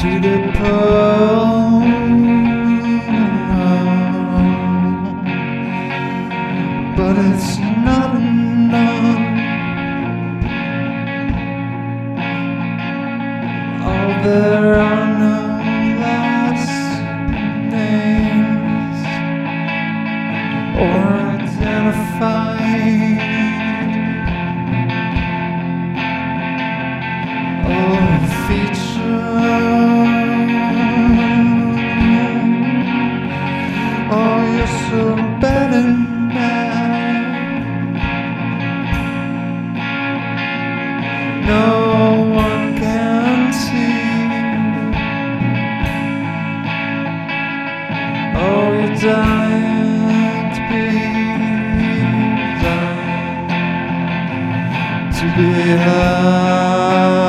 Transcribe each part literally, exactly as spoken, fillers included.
to the pole, but it's not enough. Oh, there are no last names or identifying. Oh, feature. Oh, you're so bad and mad. No one can see. Oh, you're dying to be, dying to be heard.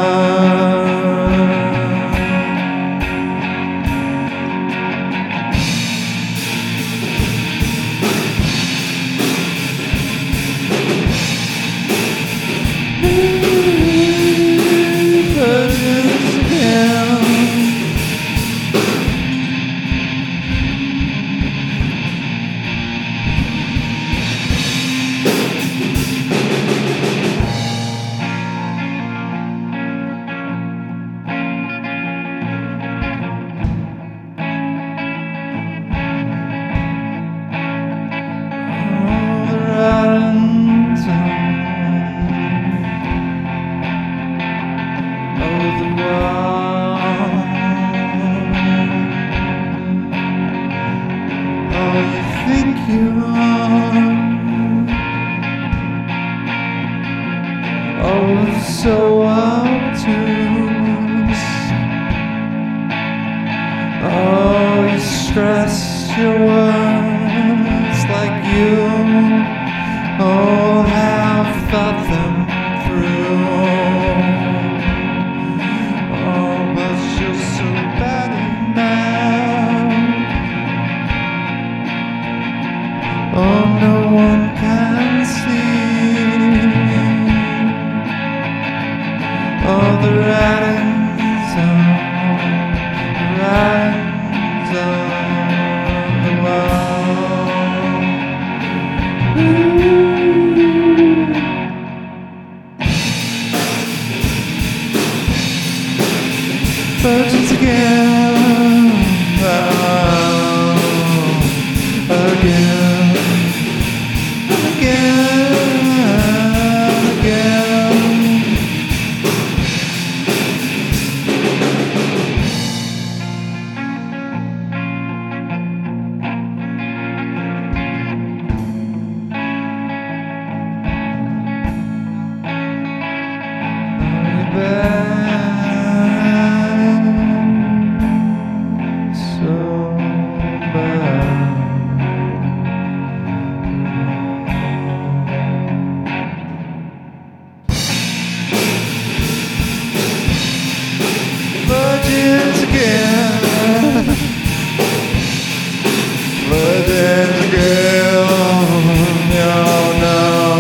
Think you are oh so obtuse. Oh, you stress your words like you oh have thought them through. Oh, but you're so bad and mad. Oh, no one can see. Oh, the writings on, the writings on the wall. Ooh. Virgins again, oh, again. Virgins again, virgins again, no, no.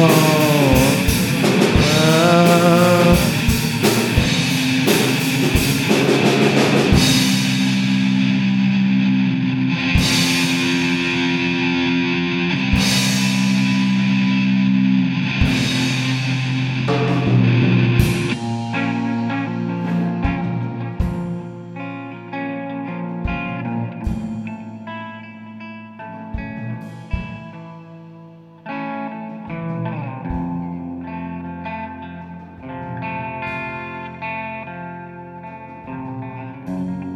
Uh,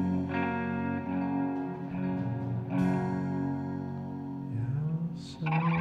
So